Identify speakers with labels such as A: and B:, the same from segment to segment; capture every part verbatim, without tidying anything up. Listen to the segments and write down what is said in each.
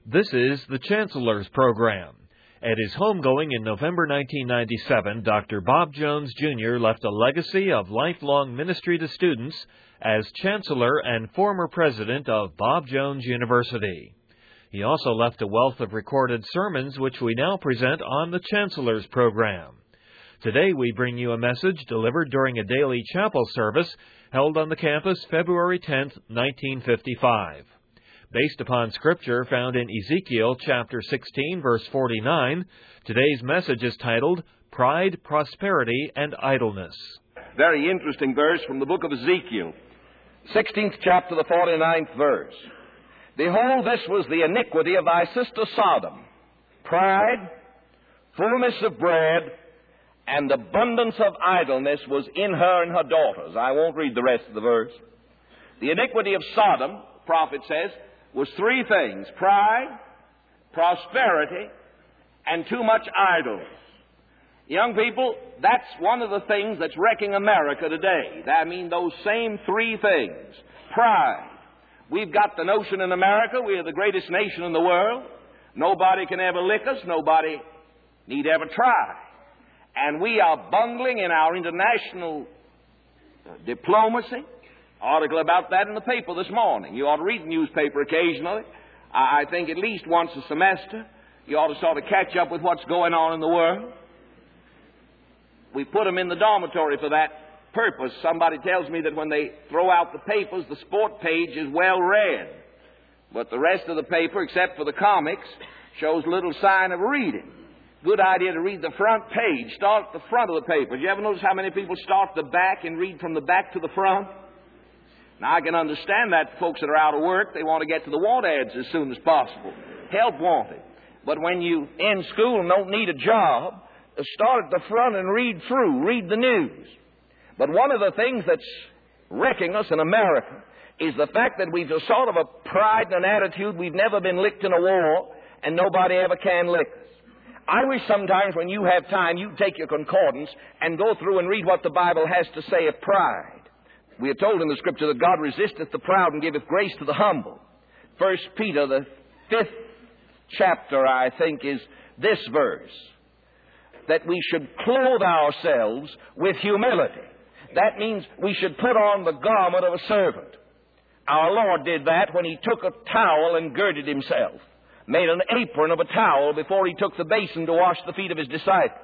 A: This is the Chancellor's Program. At his homegoing in November nineteen ninety-seven, Doctor Bob Jones, Junior left a legacy of lifelong ministry to students as Chancellor and former president of Bob Jones University. He also left a wealth of recorded sermons which we now present on the Chancellor's Program. Today we bring you a message delivered during a daily chapel service held on the campus February tenth, nineteen fifty-five. Based upon Scripture found in Ezekiel chapter sixteen, verse forty-nine, today's message is titled, Pride, Prosperity, and Idleness.
B: Very interesting verse from the book of Ezekiel, sixteenth chapter, the forty-ninth verse. Behold, this was the iniquity of thy sister Sodom, pride, fullness of bread, and abundance of idleness was in her and her daughters. I won't read the rest of the verse. The iniquity of Sodom, the prophet says, was three things: pride, prosperity, and too much idleness. Young people, that's one of the things that's wrecking America today. I mean, those same three things. Pride. We've got the notion in America we are the greatest nation in the world. Nobody can ever lick us. Nobody need ever try. And we are bungling in our international diplomacy. Article about that in the paper this morning. You ought to read the newspaper occasionally. I think at least once a semester. You ought to sort of catch up with what's going on in the world. We put them in the dormitory for that purpose. Somebody tells me that when they throw out the papers, the sport page is well read. But the rest of the paper, except for the comics, shows little sign of reading. Good idea to read the front page. Start at the front of the paper. Did you ever notice how many people start the back and read from the back to the front? Now, I can understand that folks that are out of work, they want to get to the want ads as soon as possible. Help wanted. But when you in school and don't need a job, start at the front and read through. Read the news. But one of the things that's wrecking us in America is the fact that we've a sort of a pride and an attitude we've never been licked in a war and nobody ever can lick us. I wish sometimes when you have time, you'd take your concordance and go through and read what the Bible has to say of pride. We are told in the Scripture that God resisteth the proud and giveth grace to the humble. First Peter, the fifth chapter, I think, is this verse, that we should clothe ourselves with humility. That means we should put on the garment of a servant. Our Lord did that when He took a towel and girded Himself, made an apron of a towel before He took the basin to wash the feet of His disciples.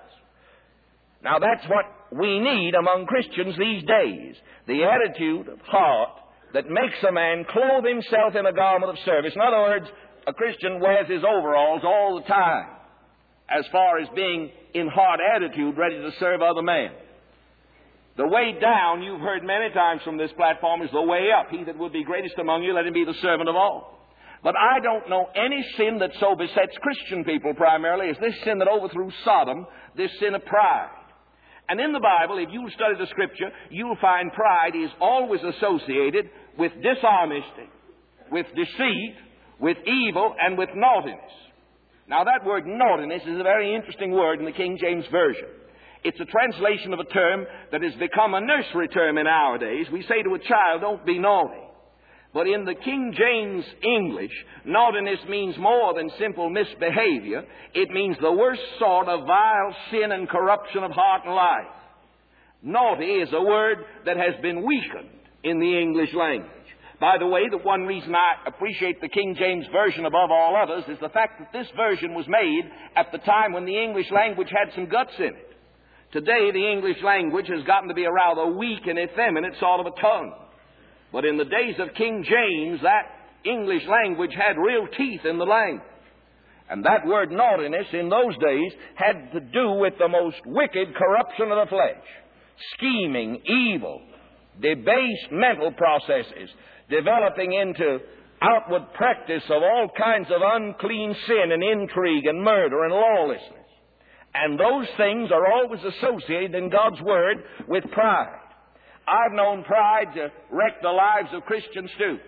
B: Now that's what we need among Christians these days. The attitude of heart that makes a man clothe himself in a garment of service. In other words, a Christian wears his overalls all the time as far as being in heart attitude ready to serve other men. The way down, you've heard many times from this platform, is the way up. He that would be greatest among you, let him be the servant of all. But I don't know any sin that so besets Christian people primarily as this sin that overthrew Sodom, this sin of pride. And in the Bible, if you study the Scripture, you'll find pride is always associated with dishonesty, with deceit, with evil, and with naughtiness. Now, that word naughtiness is a very interesting word in the King James Version. It's a translation of a term that has become a nursery term in our days. We say to a child, don't be naughty. But in the King James English, naughtiness means more than simple misbehavior. It means the worst sort of vile sin and corruption of heart and life. Naughty is a word that has been weakened in the English language. By the way, the one reason I appreciate the King James Version above all others is the fact that this version was made at the time when the English language had some guts in it. Today, the English language has gotten to be a rather weak and effeminate sort of a tongue. But in the days of King James, that English language had real teeth in the language. And that word naughtiness in those days had to do with the most wicked corruption of the flesh. Scheming, evil, debased mental processes, developing into outward practice of all kinds of unclean sin and intrigue and murder and lawlessness. And those things are always associated in God's Word with pride. I've known pride to wreck the lives of Christian students.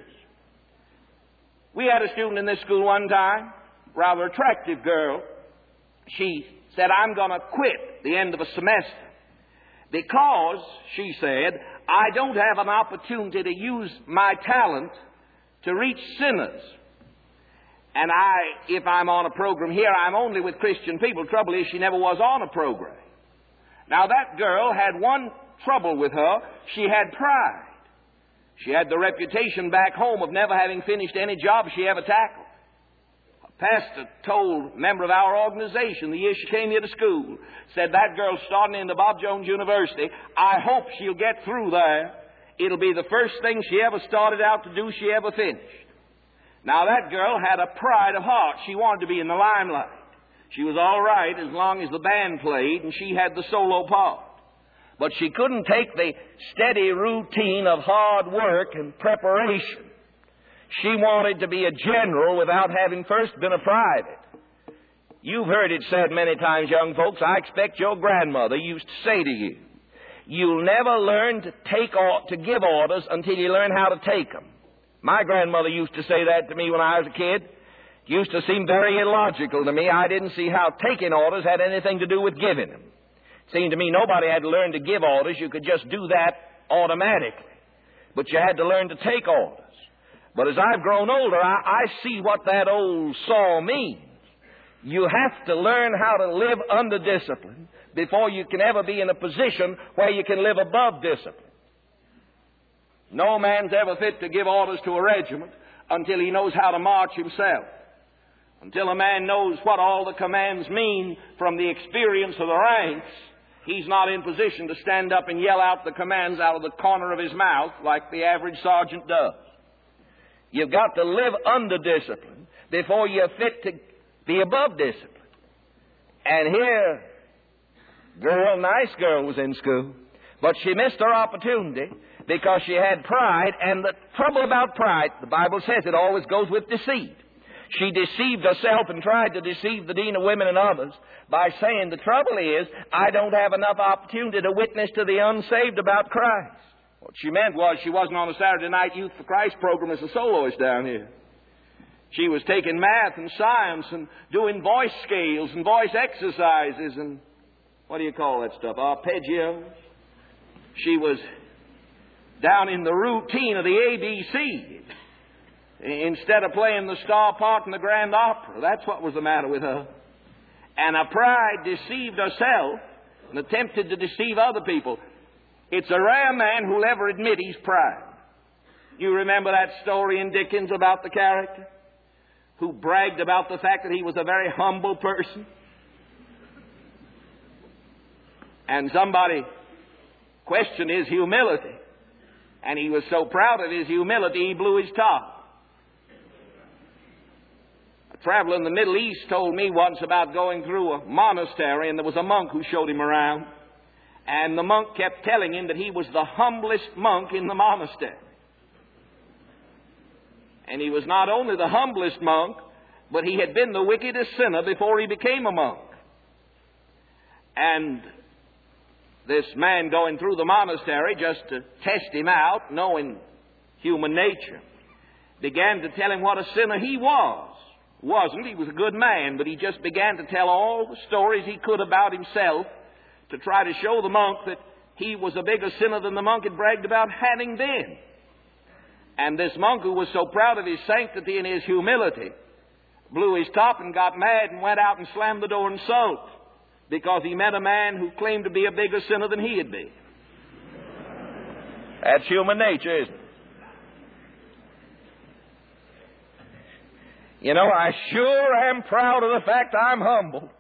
B: We had a student in this school one time, rather attractive girl. She said, I'm going to quit the end of a semester because, she said, I don't have an opportunity to use my talent to reach sinners. And I, if I'm on a program here, I'm only with Christian people. Trouble is, she never was on a program. Now, that girl had one trouble with her. She had pride. She had the reputation back home of never having finished any job she ever tackled. A pastor told a member of our organization the year she came here to school, said, that girl's starting into Bob Jones University. I hope she'll get through there. It'll be the first thing she ever started out to do she ever finished. Now, that girl had a pride of heart. She wanted to be in the limelight. She was all right as long as the band played and she had the solo part. But she couldn't take the steady routine of hard work and preparation. She wanted to be a general without having first been a private. You've heard it said many times, young folks, I expect your grandmother used to say to you, you'll never learn to take or to give orders until you learn how to take them. My grandmother used to say that to me when I was a kid. It used to seem very illogical to me. I didn't see how taking orders had anything to do with giving them. It seemed to me nobody had to learn to give orders. You could just do that automatically. But you had to learn to take orders. But as I've grown older, I, I see what that old saw means. You have to learn how to live under discipline before you can ever be in a position where you can live above discipline. No man's ever fit to give orders to a regiment until he knows how to march himself. Until a man knows what all the commands mean from the experience of the ranks, he's not in position to stand up and yell out the commands out of the corner of his mouth like the average sergeant does. You've got to live under discipline before you're fit to be above discipline. And here, girl, nice girl was in school, but she missed her opportunity because she had pride, and the trouble about pride, the Bible says it always goes with deceit. She deceived herself and tried to deceive the dean of women and others by saying the trouble is I don't have enough opportunity to witness to the unsaved about Christ. What she meant was she wasn't on a Saturday night Youth for Christ program as a soloist down here. She was taking math and science and doing voice scales and voice exercises and what do you call that stuff? Arpeggios. She was down in the routine of the A B C instead of playing the star part in the grand opera. That's what was the matter with her. And her pride deceived herself and attempted to deceive other people. It's a rare man who'll ever admit he's proud. You remember that story in Dickens about the character who bragged about the fact that he was a very humble person? And somebody questioned his humility. And he was so proud of his humility, he blew his top. A traveler in the Middle East told me once about going through a monastery, and there was a monk who showed him around. And the monk kept telling him that he was the humblest monk in the monastery. And he was not only the humblest monk, but he had been the wickedest sinner before he became a monk. And this man going through the monastery just to test him out, knowing human nature, began to tell him what a sinner he was. Wasn't. He was a good man, but he just began to tell all the stories he could about himself to try to show the monk that he was a bigger sinner than the monk had bragged about having been. And this monk, who was so proud of his sanctity and his humility, blew his top and got mad and went out and slammed the door and sulked, because he met a man who claimed to be a bigger sinner than he had been. That's human nature, isn't it? You know, I sure am proud of the fact I'm humble.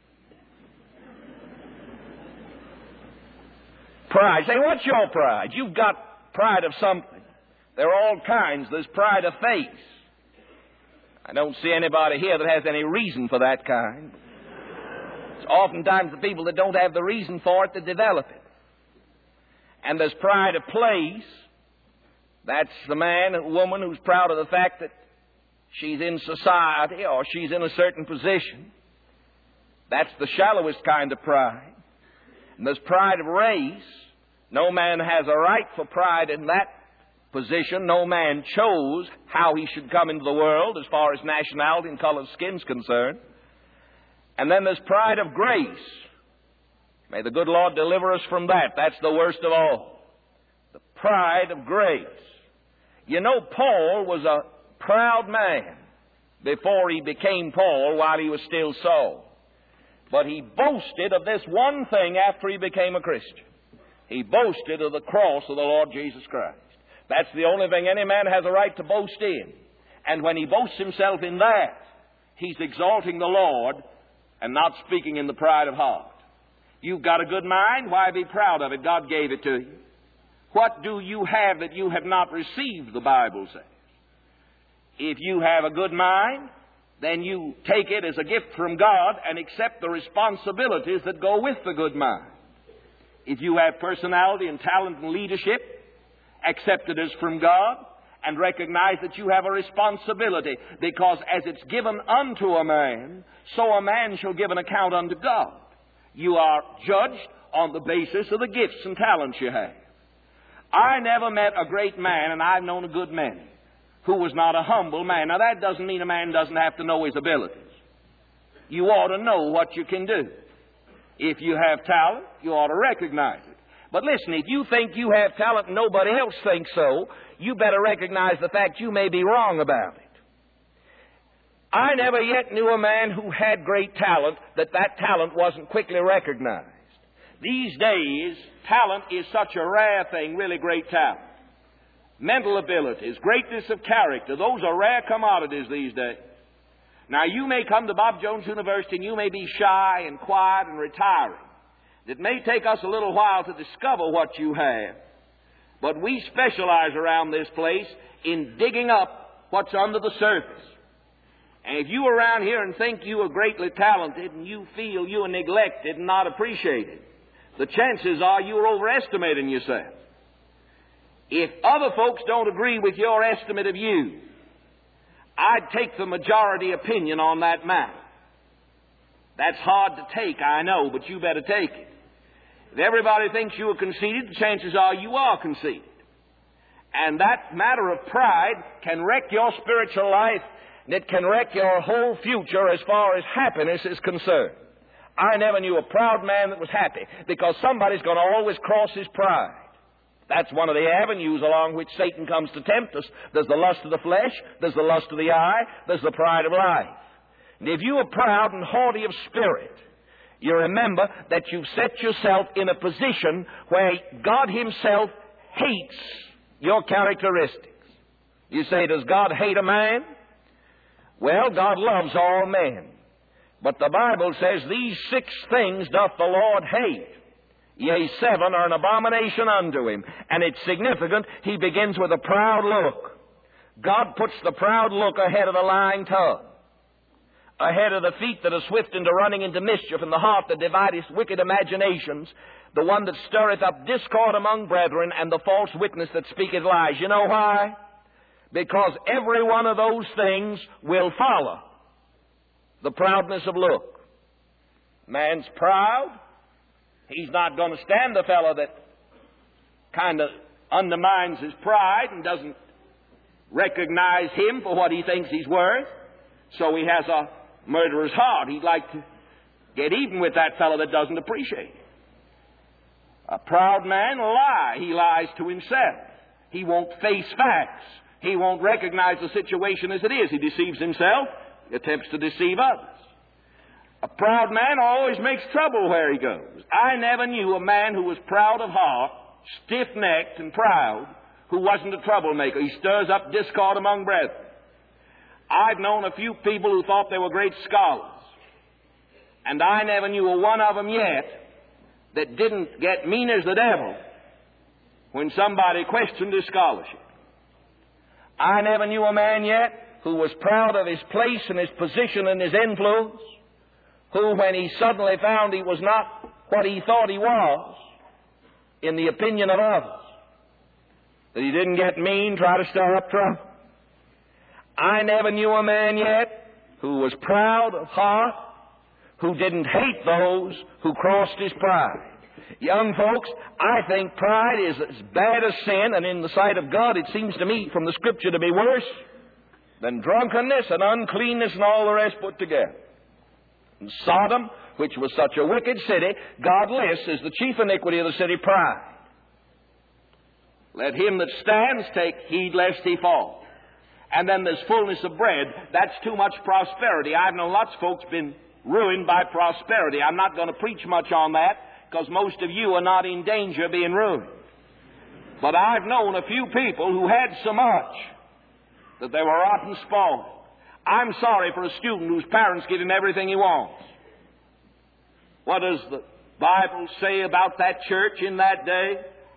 B: Pride. Say, what's your pride? You've got pride of something. There are all kinds. There's pride of faith. I don't see anybody here that has any reason for that kind. It's oftentimes the people that don't have the reason for it that develop it. And there's pride of place. That's the man or woman who's proud of the fact that she's in society or she's in a certain position. That's the shallowest kind of pride. And there's pride of race. No man has a right for pride in that position. No man chose how he should come into the world as far as nationality and color of skin's concerned. And then there's pride of grace. May the good Lord deliver us from that. That's the worst of all. The pride of grace. You know, Paul was a proud man. before he became Paul while he was still Saul. But he boasted of this one thing after he became a Christian. He boasted of the cross of the Lord Jesus Christ. That's the only thing any man has a right to boast in. And when he boasts himself in that, he's exalting the Lord and not speaking in the pride of heart. You've got a good mind, why be proud of it? God gave it to you. What do you have that you have not received, the Bible says? If you have a good mind, then you take it as a gift from God and accept the responsibilities that go with the good mind. If you have personality and talent and leadership, accept it as from God and recognize that you have a responsibility, because as it's given unto a man, so a man shall give an account unto God. You are judged on the basis of the gifts and talents you have. I never met a great man, and I've known a good many, who was not a humble man. Now, that doesn't mean a man doesn't have to know his abilities. You ought to know what you can do. If you have talent, you ought to recognize it. But listen, if you think you have talent and nobody else thinks so, you better recognize the fact you may be wrong about it. I never yet knew a man who had great talent that that talent wasn't quickly recognized. These days, talent is such a rare thing, really great talent. Mental abilities, greatness of character, those are rare commodities these days. Now, you may come to Bob Jones University and you may be shy and quiet and retiring. It may take us a little while to discover what you have. But we specialize around this place in digging up what's under the surface. And if you are around here and think you are greatly talented and you feel you are neglected and not appreciated, the chances are you are overestimating yourself. If other folks don't agree with your estimate of you, I'd take the majority opinion on that matter. That's hard to take, I know, but you better take it. If everybody thinks you are conceited, the chances are you are conceited. And that matter of pride can wreck your spiritual life, and it can wreck your whole future as far as happiness is concerned. I never knew a proud man that was happy, because somebody's going to always cross his pride. That's one of the avenues along which Satan comes to tempt us. There's the lust of the flesh, there's the lust of the eye, there's the pride of life. And if you are proud and haughty of spirit, you remember that you've set yourself in a position where God Himself hates your characteristics. You say, does God hate a man? Well, God loves all men. But the Bible says, these six things doth the Lord hate. Yea, seven are an abomination unto Him. And it's significant, He begins with a proud look. God puts the proud look ahead of the lying tongue, ahead of the feet that are swift into running into mischief, and the heart that divideth wicked imaginations, the one that stirreth up discord among brethren, and the false witness that speaketh lies. You know why? Because every one of those things will follow the proudness of look. Man's proud. He's not going to stand the fellow that kind of undermines his pride and doesn't recognize him for what he thinks he's worth. So he has a murderer's heart. He'd like to get even with that fellow that doesn't appreciate him. A proud man will lie. He lies to himself. He won't face facts. He won't recognize the situation as it is. He deceives himself, attempts to deceive others. A proud man always makes trouble where he goes. I never knew a man who was proud of heart, stiff-necked and proud, who wasn't a troublemaker. He stirs up discord among brethren. I've known a few people who thought they were great scholars, and I never knew a one of them yet that didn't get mean as the devil when somebody questioned his scholarship. I never knew a man yet who was proud of his place and his position and his influence, who, when he suddenly found he was not what he thought he was in the opinion of others, that he didn't get mean, try to stir up trouble. I never knew a man yet who was proud of heart, who didn't hate those who crossed his pride. Young folks, I think pride is as bad as sin, and in the sight of God it seems to me from the Scripture to be worse than drunkenness and uncleanness and all the rest put together. In Sodom, which was such a wicked city, God lists as the chief iniquity of the city pride. Let him that stands take heed lest he fall. And then there's fullness of bread. That's too much prosperity. I've known lots of folks been ruined by prosperity. I'm not going to preach much on that because most of you are not in danger of being ruined. But I've known a few people who had so much that they were rotten spoiled. I'm sorry for a student whose parents give him everything he wants. What does the Bible say about that church in that day?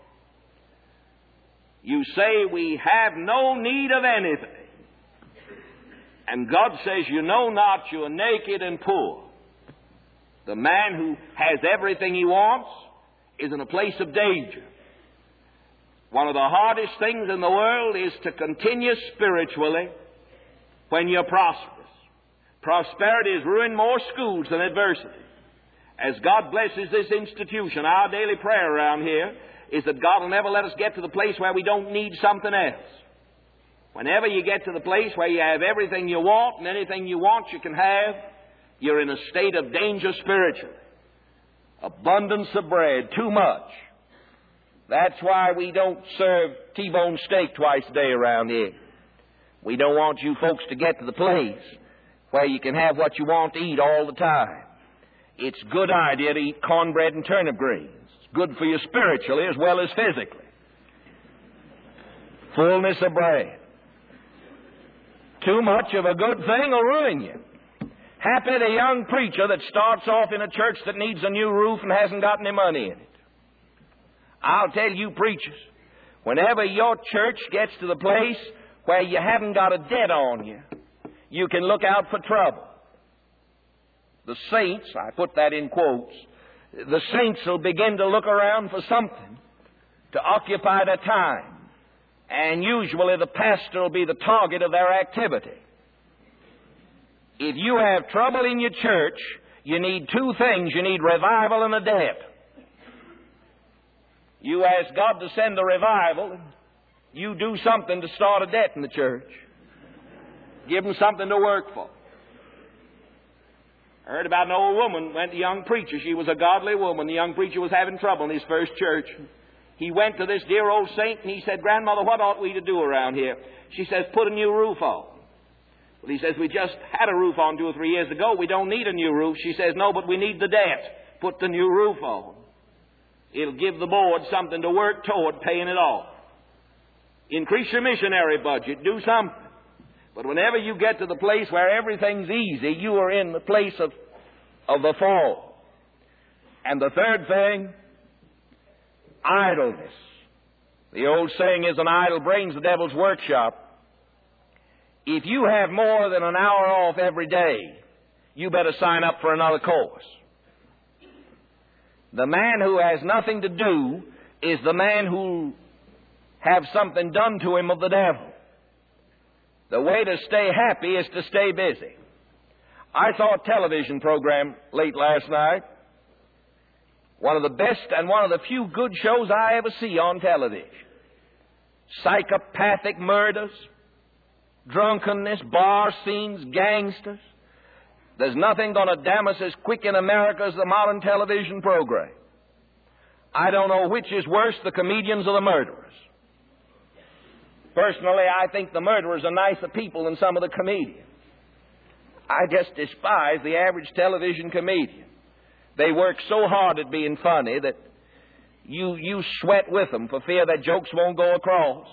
B: You say we have no need of anything. And God says, you know not, you are naked and poor. The man who has everything he wants is in a place of danger. One of the hardest things in the world is to continue spiritually when you're prosperous. Prosperity has ruined more schools than adversity. As God blesses this institution, our daily prayer around here is that God will never let us get to the place where we don't need something else. Whenever you get to the place where you have everything you want and anything you want you can have, you're in a state of danger spiritually. Abundance of bread, too much. That's why we don't serve T-bone steak twice a day around here. We don't want you folks to get to the place where you can have what you want to eat all the time. It's a good idea to eat cornbread and turnip greens. It's good for you spiritually as well as physically. Fullness of bread. Too much of a good thing will ruin you. Happy the young preacher that starts off in a church that needs a new roof and hasn't got any money in it. I'll tell you preachers, whenever your church gets to the place where you haven't got a debt on you, you can look out for trouble. The saints, I put that in quotes, the saints will begin to look around for something to occupy their time. And usually the pastor will be the target of their activity. If you have trouble in your church, you need two things. You need revival and a debt. You ask God to send a revival, and you do something to start a debt in the church. Give them something to work for. I heard about an old woman, went to a young preacher. She was a godly woman. The young preacher was having trouble in his first church. He went to this dear old saint and he said, "Grandmother, what ought we to do around here?" She says, "Put a new roof on." Well, he says, "We just had a roof on two or three years ago. We don't need a new roof." She says, "No, but we need the debt. Put the new roof on. It'll give the board something to work toward paying it off. Increase your missionary budget. Do something." But whenever you get to the place where everything's easy, you are in the place of, of the fall. And the third thing, idleness. The old saying is, an idle brain's the devil's workshop. If you have more than an hour off every day, you better sign up for another course. The man who has nothing to do is the man who have something done to him of the devil. The way to stay happy is to stay busy. I saw a television program late last night. One of the best and one of the few good shows I ever see on television. Psychopathic murders, drunkenness, bar scenes, gangsters. There's nothing going to damn us as quick in America as the modern television program. I don't know which is worse, the comedians or the murderers. Personally, I think the murderers are nicer people than some of the comedians. I just despise the average television comedian. They work so hard at being funny that you, you sweat with them for fear that jokes won't go across.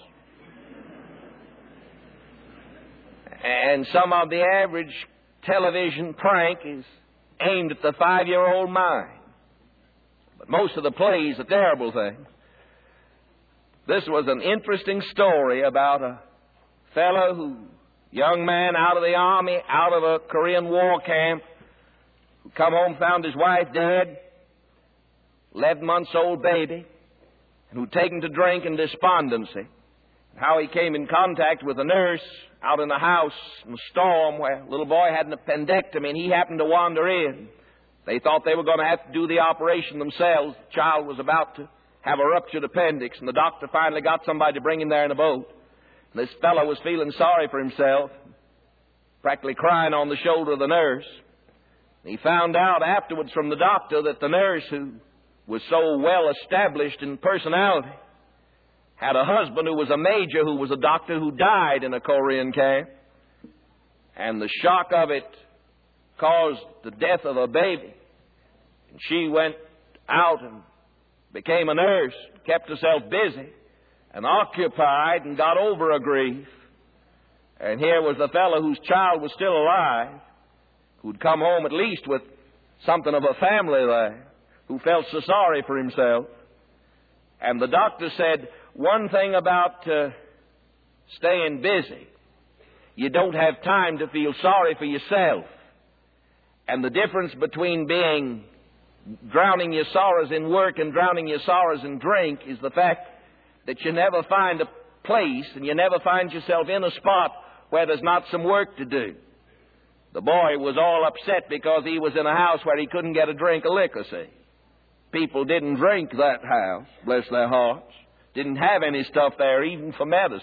B: And some of the average television prank is aimed at the five-year-old mind. But most of the plays are terrible things. This was an interesting story about a fellow who, young man out of the army, out of a Korean war camp, who come home, found his wife dead, eleven months old baby, and who'd taken to drink and despondency. How he came in contact with a nurse out in the house in a storm where a little boy had an appendectomy and he happened to wander in. They thought they were going to have to do the operation themselves. The child was about to have a ruptured appendix, and the doctor finally got somebody to bring him there in a boat. And this fellow was feeling sorry for himself, practically crying on the shoulder of the nurse. And he found out afterwards from the doctor that the nurse, who was so well established in personality, had a husband who was a major, who was a doctor, who died in a Korean camp. And the shock of it caused the death of a baby. And she went out and became a nurse, kept herself busy and occupied and got over her grief. And here was the fellow whose child was still alive, who'd come home at least with something of a family there, who felt so sorry for himself. And the doctor said, one thing about uh, staying busy, you don't have time to feel sorry for yourself. And the difference between being drowning your sorrows in work and drowning your sorrows in drink is the fact that you never find a place and you never find yourself in a spot where there's not some work to do. The boy was all upset because he was in a house where he couldn't get a drink of liquor, see. People didn't drink that house, bless their hearts. Didn't have any stuff there, even for medicine.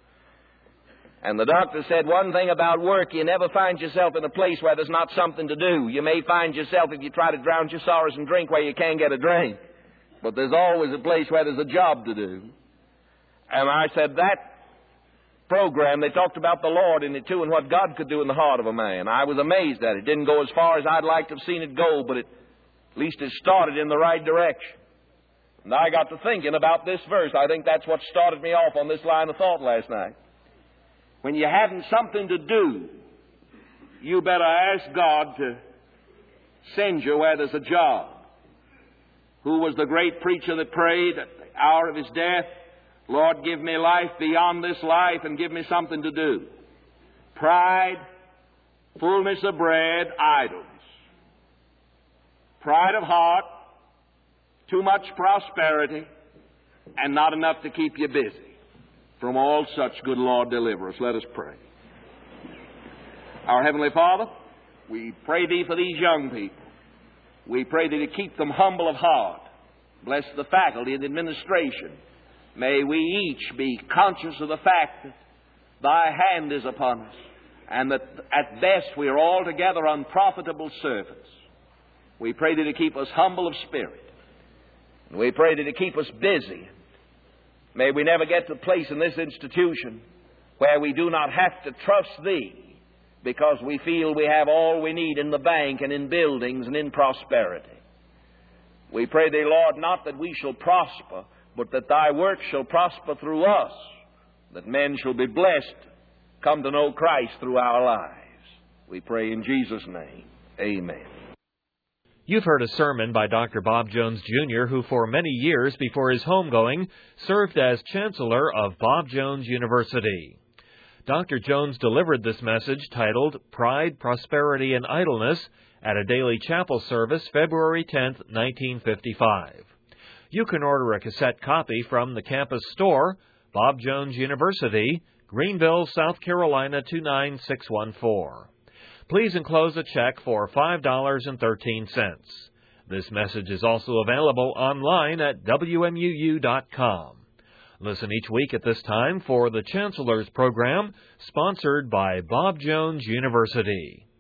B: And the doctor said, one thing about work, you never find yourself in a place where there's not something to do. You may find yourself, if you try to drown your sorrows in drink, where you can't get a drink. But there's always a place where there's a job to do. And I said, that program, they talked about the Lord in it too, and what God could do in the heart of a man. I was amazed at it. It didn't go as far as I'd like to have seen it go, but it, at least it started in the right direction. And I got to thinking about this verse. I think that's what started me off on this line of thought last night. When you haven't something to do, you better ask God to send you where there's a job. Who was the great preacher that prayed at the hour of his death? Lord, give me life beyond this life and give me something to do. Pride, fullness of bread, idleness. Pride of heart, too much prosperity, and not enough to keep you busy. From all such, good Lord, deliver us. Let us pray. Our Heavenly Father, we pray Thee for these young people. We pray Thee to keep them humble of heart. Bless the faculty and administration. May we each be conscious of the fact that Thy hand is upon us, and that at best we are altogether unprofitable servants. We pray Thee to keep us humble of spirit. And we pray Thee to keep us busy. May we never get to a place in this institution where we do not have to trust Thee because we feel we have all we need in the bank and in buildings and in prosperity. We pray Thee, Lord, not that we shall prosper, but that Thy work shall prosper through us, that men shall be blessed, come to know Christ through our lives. We pray in Jesus' name. Amen.
A: You've heard a sermon by Doctor Bob Jones, Junior, who for many years before his homegoing served as Chancellor of Bob Jones University. Doctor Jones delivered this message titled Pride, Prosperity, and Idleness at a daily chapel service February tenth, nineteen fifty-five. You can order a cassette copy from the campus store, Bob Jones University, Greenville, South Carolina two nine six one four. Please enclose a check for five dollars and thirteen cents. This message is also available online at W M U U dot com. Listen each week at this time for the Chancellor's Program, sponsored by Bob Jones University.